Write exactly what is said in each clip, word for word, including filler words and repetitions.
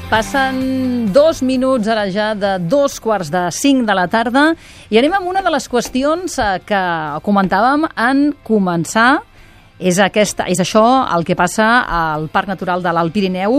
Passen dos minuts ara ja de dos quarts de cinc de la tarda i anem amb una de les qüestions que comentàvem en començar. És, aquesta, és això el que passa al Parc Natural de l'Alt Pirineu.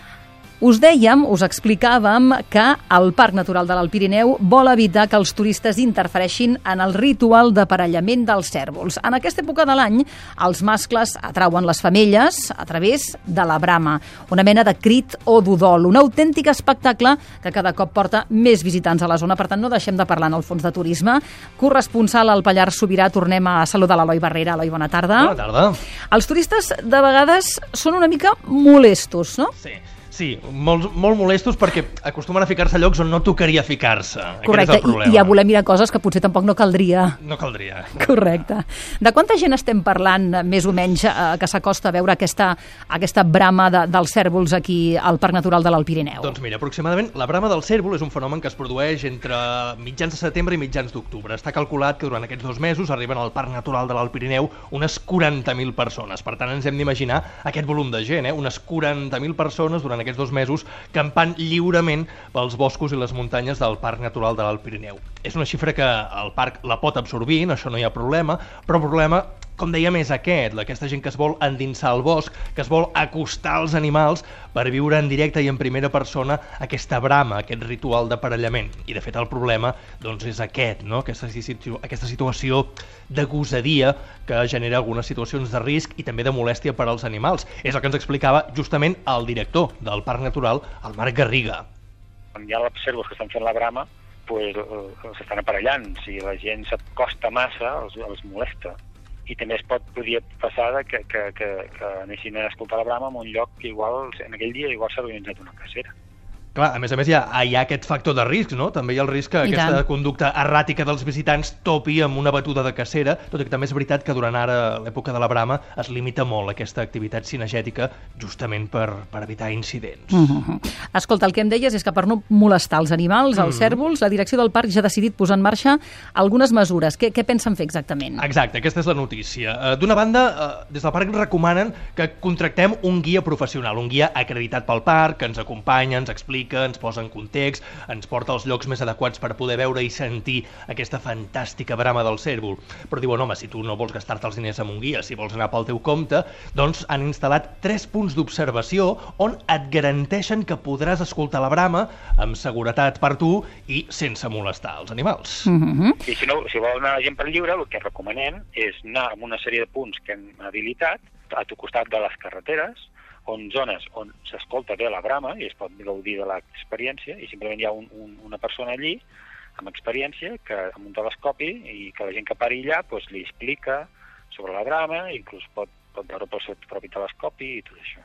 Us dèiem, us explicàvem que el Parc Natural de l'Alt Pirineu vol evitar que els turistes interfereixin en el ritual d'aparellament dels cérvols. En aquesta època de l'any, els mascles atrauen les femelles a través de la brama, una mena de crit o d'udol, un autèntic espectacle que cada cop porta més visitants a la zona. Per tant, no deixem de parlar en el fons de turisme. Corresponsal al Pallars Sobirà, tornem a saludar l'Eloi Barrera. Eloi, bona tarda. Bona tarda. Els turistes, de vegades, són una mica molestos, no? Sí. Sí, molt, molt molestos perquè acostumen a ficar-se a llocs on no tocaria ficar-se. Correcte, i, i a voler mirar coses que potser tampoc no caldria. No caldria. Correcte. De quanta gent estem parlant, més o menys, eh, que s'acosta a veure aquesta, aquesta brama de, dels cérvols aquí al Parc Natural de l'Alt Pirineu? Doncs mira, aproximadament la brama del cérvol és un fenomen que es produeix entre mitjans de setembre i mitjans d'octubre. Està calculat que durant aquests dos mesos arriben al Parc Natural de l'Alt Pirineu unes quaranta mil persones. Per tant, ens hem d'imaginar aquest volum de gent, eh? unes quaranta mil persones durant aquests dos mesos campant lliurement pels boscos i les muntanyes del Parc Natural de l'Alt Pirineu. És una xifra que el parc la pot absorbir, això no hi ha problema, però el problema, com dèiem, és aquest, aquesta gent que es vol endinsar al bosc, que es vol acostar als animals per viure en directe i en primera persona aquesta brama, aquest ritual d'aparellament. I de fet el problema doncs, és aquest, no? aquesta, situ aquesta situació de gosadia que genera algunes situacions de risc i també de molèstia per als animals. És el que ens explicava justament el director del Parc Natural, el Marc Garriga. Quan hi ha els cérvols que estan fent la brama, pues, uh, s'estan aparellant. Si la gent s'acosta massa, els, els molesta. I també es pot, podria passar que, que, que, que anessin a escoltar la brama en un lloc que igual, en aquell dia igual s'ha organitzat una cacera. Clar, a més a més hi ha, hi ha aquest factor de risc, no? També hi ha el risc que I aquesta tant. conducta erràtica dels visitants topi amb una batuda de cacera, tot i que també és veritat que durant ara l'època de la brama es limita molt aquesta activitat cinegètica justament per, per evitar incidents. Uh -huh. Escolta, el que em deies és que per no molestar els animals, els cérvols, la direcció del parc ja ha decidit posar en marxa algunes mesures. Què, què pensen fer exactament? Exacte, aquesta és la notícia. D'una banda, des del parc recomanen que contractem un guia professional, un guia acreditat pel parc, que ens acompanya, ens explica, ens posa en context, ens porta als llocs més adequats per poder veure i sentir aquesta fantàstica brama del cérvol. Però diuen, home, si tu no vols gastar-te els diners amb un guia, si vols anar pel teu compte, doncs han instal·lat tres punts d'observació on et garanteixen que podràs escoltar la brama amb seguretat per tu i sense molestar els animals. Uh-huh. I si, no, si vol anar la gent per lliure, el que recomanem és anar amb una sèrie de punts que hem habilitat a tu costat de les carreteres, on zones on s'escolta bé la brama i es pot gaudir de l'experiència, i simplement hi ha un, un, una persona allí amb experiència que amb un telescopi i que la gent que pari allà doncs, li explica sobre la brama, inclús pot, pot veure pel seu propi telescopi i tot això.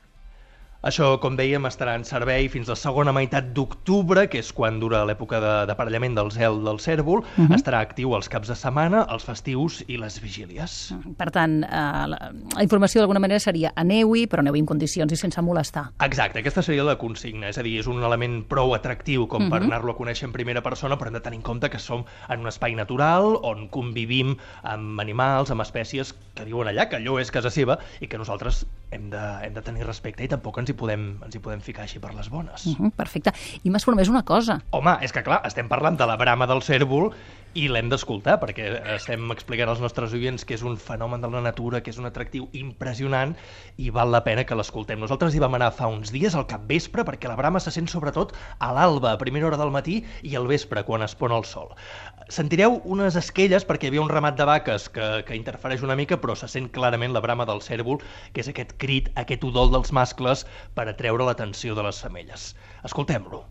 Això, com dèiem, estarà en servei fins la segona meitat d'octubre, que és quan dura l'època d'aparellament del zel del cérvol. Uh-huh. Estarà actiu els caps de setmana, els festius i les vigílies. Per tant, eh, la, la informació d'alguna manera seria aneu-hi, però aneu-hi en condicions i sense molestar. Exacte, aquesta seria la consigna. És a dir, és un element prou atractiu com uh-huh. per anar-lo a conèixer en primera persona, però hem de tenir en compte que som en un espai natural on convivim amb animals, amb espècies que diuen allà que allò és casa seva i que nosaltres hem de, hem de tenir respecte i tampoc ens hi podem, ens hi podem ficar així per les bones. Uh-huh, perfecte. I m'has promès una cosa. Home, és que clar, estem parlant de la brama del cérvol i l'hem d'escoltar, perquè estem explicant als nostres oients que és un fenomen de la natura, que és un atractiu impressionant i val la pena que l'escoltem. Nosaltres hi vam anar fa uns dies al capvespre, perquè la brama se sent sobretot a l'alba, a primera hora del matí, i al vespre, quan es pon el sol. Sentireu unes esquelles, perquè hi havia un ramat de vaques que, que interfereix una mica, però se sent clarament la brama del cérvol, que és aquest crit, aquest udol dels mascles per atreure l'atenció de les femelles. Escoltem-lo.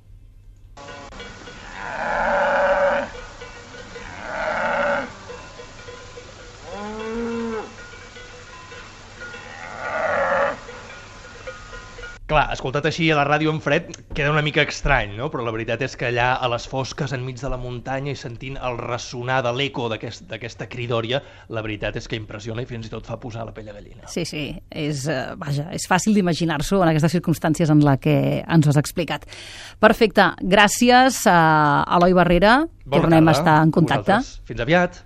Clar, escoltat així a la ràdio en fred queda una mica estrany, no? Però la veritat és que allà a les fosques enmig de la muntanya i sentint el ressonar de l'eco d'aquesta aquest, cridòria, la veritat és que impressiona i fins i tot fa posar la pell de gallina. Sí, sí, és, uh, vaja, és fàcil d'imaginar-s'ho en aquestes circumstàncies en la que ens ho has explicat. Perfecte, gràcies a Eloi Barrera, Bona tornem tarda. a estar en contacte. Vosaltres. Fins aviat.